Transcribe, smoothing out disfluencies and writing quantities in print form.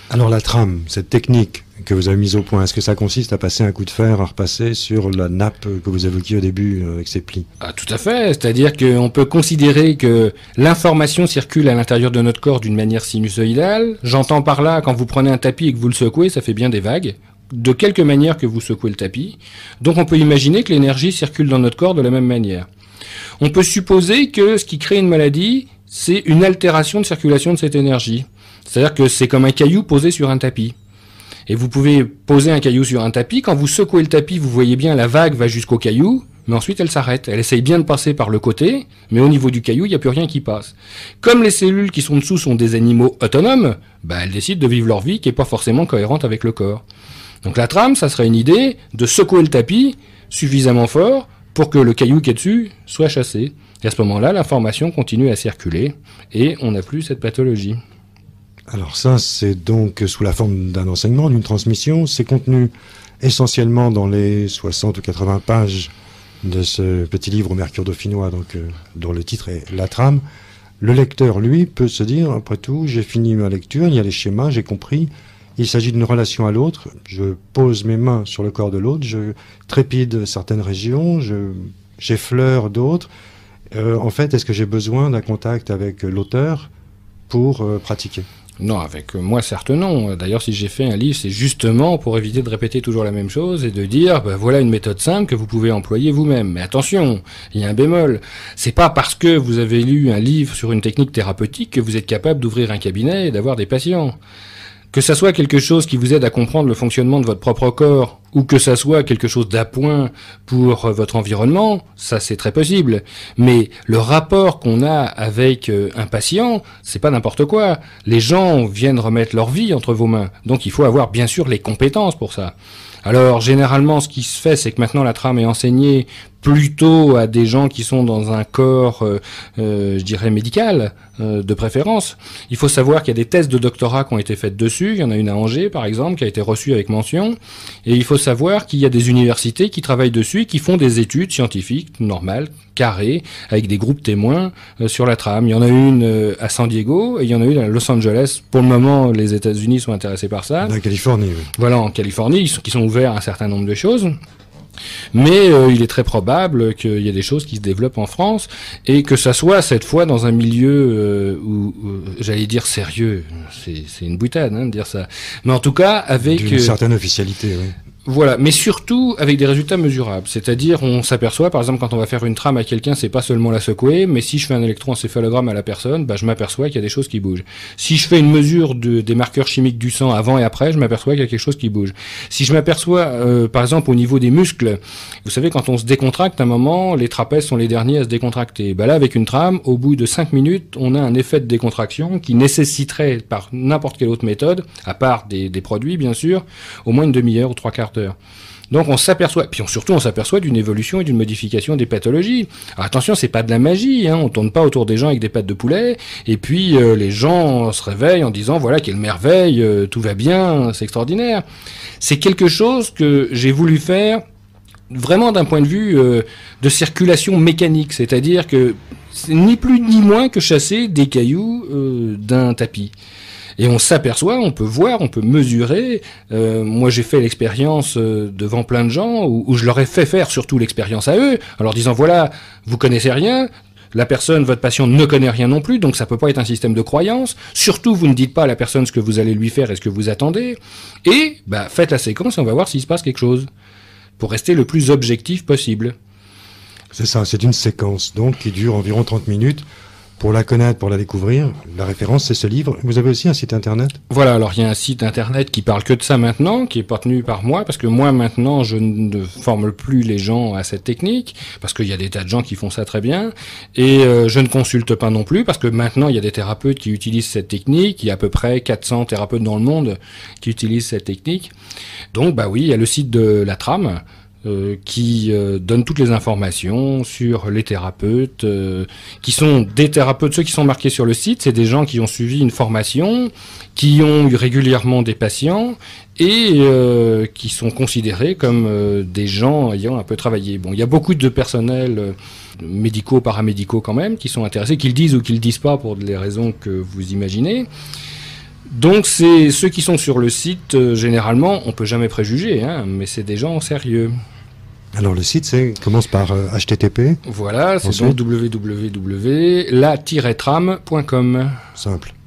Alors la trame, cette technique que vous avez mise au point, est-ce que ça consiste à passer un coup de fer, à repasser sur la nappe que vous évoquiez au début avec ses plis? Ah, tout à fait, c'est-à-dire qu'on peut considérer que l'information circule à l'intérieur de notre corps d'une manière sinusoïdale. J'entends par là, quand vous prenez un tapis et que vous le secouez, ça fait bien des vagues, de quelque manière que vous secouez le tapis. Donc on peut imaginer que l'énergie circule dans notre corps de la même manière. On peut supposer que ce qui crée une maladie, c'est une altération de circulation de cette énergie. C'est-à-dire que c'est comme un caillou posé sur un tapis. Et vous pouvez poser un caillou sur un tapis, quand vous secouez le tapis, vous voyez bien la vague va jusqu'au caillou, mais ensuite elle s'arrête. Elle essaye bien de passer par le côté, mais au niveau du caillou, il n'y a plus rien qui passe. Comme les cellules qui sont dessous sont des animaux autonomes, elles décident de vivre leur vie qui n'est pas forcément cohérente avec le corps. Donc la trame, ça serait une idée de secouer le tapis suffisamment fort pour que le caillou qui est dessus soit chassé. Et à ce moment-là, l'information continue à circuler et on n'a plus cette pathologie. Alors ça, c'est donc sous la forme d'un enseignement, d'une transmission. C'est contenu essentiellement dans les 60 ou 80 pages de ce petit livre au mercure dauphinois, dont le titre est La trame. Le lecteur, lui, peut se dire, après tout, j'ai fini ma lecture, il y a les schémas, j'ai compris. Il s'agit d'une relation à l'autre. Je pose mes mains sur le corps de l'autre, je trépide certaines régions, j'effleure d'autres. En fait, est-ce que j'ai besoin d'un contact avec l'auteur pour pratiquer ? Non, avec moi, certes non. D'ailleurs, si j'ai fait un livre, c'est justement pour éviter de répéter toujours la même chose et de dire, voilà une méthode simple que vous pouvez employer vous-même. Mais attention, il y a un bémol. C'est pas parce que vous avez lu un livre sur une technique thérapeutique que vous êtes capable d'ouvrir un cabinet et d'avoir des patients. Que ça soit quelque chose qui vous aide à comprendre le fonctionnement de votre propre corps, ou que ça soit quelque chose d'appoint pour votre environnement, ça c'est très possible. Mais le rapport qu'on a avec un patient, c'est pas n'importe quoi. Les gens viennent remettre leur vie entre vos mains. Donc il faut avoir bien sûr les compétences pour ça. Alors généralement ce qui se fait, c'est que maintenant la trame est enseignée plutôt à des gens qui sont dans un corps, je dirais, médical, de préférence. Il faut savoir qu'il y a des thèses de doctorat qui ont été faites dessus. Il y en a une à Angers, par exemple, qui a été reçue avec mention. Et il faut savoir qu'il y a des universités qui travaillent dessus, qui font des études scientifiques normales, carrées, avec des groupes témoins sur la trame. Il y en a une à San Diego et il y en a une à Los Angeles. Pour le moment, les États-Unis sont intéressés par ça. En Californie, oui. Voilà, en Californie, qui sont ouverts à un certain nombre de choses. Mais il est très probable qu'il y ait des choses qui se développent en France et que ça soit cette fois dans un milieu où j'allais dire sérieux, c'est une boutade de dire ça, mais en tout cas avec une certaine officialité, oui. Voilà, mais surtout avec des résultats mesurables. C'est-à-dire, on s'aperçoit, par exemple, quand on va faire une trame à quelqu'un, c'est pas seulement la secouer, mais si je fais un électroencéphalogramme à la personne, je m'aperçois qu'il y a des choses qui bougent. Si je fais une mesure des marqueurs chimiques du sang avant et après, je m'aperçois qu'il y a quelque chose qui bouge. Si je m'aperçois, par exemple, au niveau des muscles, vous savez, quand on se décontracte, à un moment, les trapèzes sont les derniers à se décontracter. Là, avec une trame, au bout de 5 minutes, on a un effet de décontraction qui nécessiterait, par n'importe quelle autre méthode, à part des produits, bien sûr, au moins une demi-heure ou 3/4 d'heure. Donc on s'aperçoit, puis surtout on s'aperçoit d'une évolution et d'une modification des pathologies. Alors attention, c'est pas de la magie, on tourne pas autour des gens avec des pattes de poulet, et puis les gens se réveillent en disant voilà quelle merveille, tout va bien, c'est extraordinaire. C'est quelque chose que j'ai voulu faire vraiment d'un point de vue de circulation mécanique, c'est-à-dire que c'est ni plus ni moins que chasser des cailloux d'un tapis. Et on s'aperçoit, on peut voir, on peut mesurer. Moi, j'ai fait l'expérience devant plein de gens où je leur ai fait faire surtout l'expérience à eux, en leur disant voilà, vous connaissez rien. La personne, votre patient, ne connaît rien non plus, donc ça peut pas être un système de croyance. Surtout, vous ne dites pas à la personne ce que vous allez lui faire et ce que vous attendez. Et faites la séquence et on va voir s'il se passe quelque chose, pour rester le plus objectif possible. C'est ça, c'est une séquence donc qui dure environ 30 minutes. Pour la connaître, pour la découvrir, la référence, c'est ce livre. Vous avez aussi un site internet ? Voilà, alors il y a un site internet qui parle que de ça maintenant, qui est pas tenu par moi, parce que moi maintenant, je ne forme plus les gens à cette technique, parce qu'il y a des tas de gens qui font ça très bien, et je ne consulte pas non plus, parce que maintenant, il y a des thérapeutes qui utilisent cette technique, il y a à peu près 400 thérapeutes dans le monde qui utilisent cette technique. Donc, oui, il y a le site de la trame, qui donne toutes les informations sur les thérapeutes, qui sont des thérapeutes, ceux qui sont marqués sur le site, c'est des gens qui ont suivi une formation, qui ont eu régulièrement des patients et qui sont considérés comme des gens ayant un peu travaillé. Bon, il y a beaucoup de personnels médicaux, paramédicaux quand même, qui sont intéressés, qu'ils le disent ou qu'ils le disent pas pour les raisons que vous imaginez. Donc c'est ceux qui sont sur le site, généralement, on peut jamais préjuger, hein, mais c'est des gens sérieux. Alors le site commence par HTTP. Voilà, c'est Ensuite donc www.la-tram.com. Simple.